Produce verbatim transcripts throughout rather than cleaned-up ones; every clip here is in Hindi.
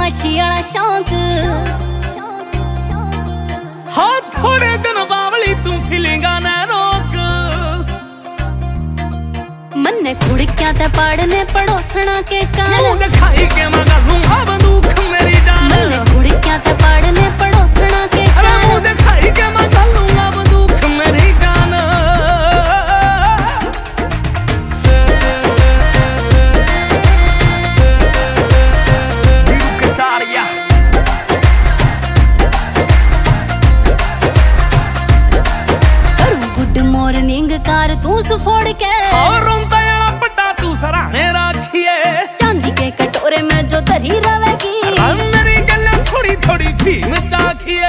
बदमाशी वाला शौक। हाँ थोड़े दिन बावली तू फीलिंगा न रोक। मन्ने खुड़किया ते पाड़ने पड़ोसना के कान। मुंह दिखाई के मैं गालूंगा बंदूक मेरी जान। मन्ने खुड़किया ते पाड़ने पड़ोसना के कान। मुंह दिखाई के मैं गालूंगा बंदूक मेरी जान। मॉर्निंग कार तू सुफोड़ के और रोंदा यारा पट्टा तू सराहने राखिए। चांदी के कटोरे में जो तरी रवेगी मेरी गल्ला थोड़ी थोड़ी फीम चाखिए।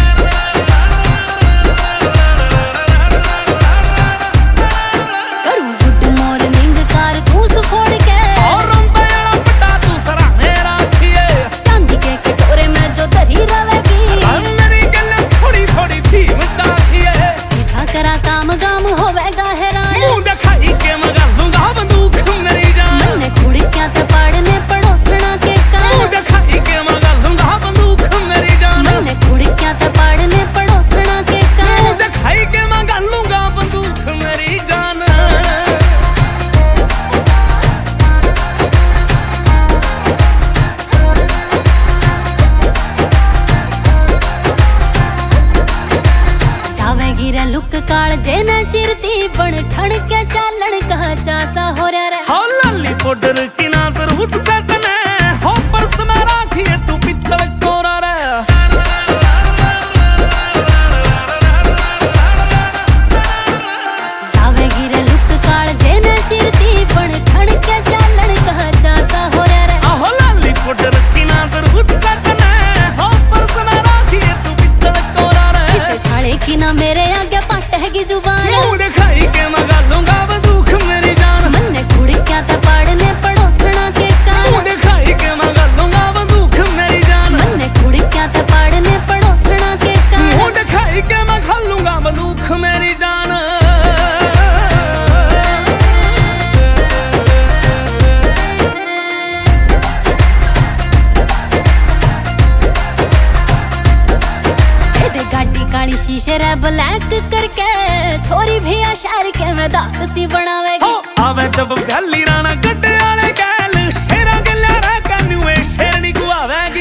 करूं गुड मॉर्निंग कार तू सुफोड़ के और रोंदा यारा पट्टा तू सराहने राखिए। चांदी के कटोरे में जो तरी रवेगी मेरी गल्ला थोड़ी थोड़ी फीम चाखिए। करा काम गाम होवेगा हैरान। मुंह दिखाई के मैं गालूंगा बंदूक मेरी जान। मन्ने खुड़कियां ते पाड़ने पड़ोसना के कान। मुंह दिखाई के मैं गालूंगा बंदूक मेरी जान। मन्ने खुड़कियां ते पाड़ने पड़ोसना के कान। मुंह दिखाई के मैं गालूंगा बंदूक मेरी जान। गिरा लुक काल जे न चिरती बन ठण के चालन कहा चासा हो रहा रे। हाँ लाली पाउडर की नाजर हुत सतने हो पर्स में राखिए तू पित्तल कोरा रे। जावे गिरे लुक काल जे न चिरती बन ठण के चालन कहा चासा हो रहा रे। हाँ लाली पाउडर की नाजर हुत सतने हो पर्स में राखिए तू पित्तल कोरा रे। किसे साले की ना मेरे आगे पटहेगी जुबान। मुंह दिखाई के मैं गालूंगा बंदूक मेरी जान। मन्ने खुड़कियां ते पाड़ने पड़ोसना के कान। मुंह दिखाई के मैं गालूंगा बंदूक मेरी जान। मन्ने खुड़कियां ते पाड़ने पड़ोसना के कान। मुंह दिखाई के मैं गालूंगा बंदूक मेरी जान। गाड़ी काली शीशे रे ब्लैक करके छोरी भी शहर के में दाग सी बनावेगी। आवे जब गली राना गड्डे वाले गैल शेरा गल्ला रा कानूए शेरनी को आवेगी।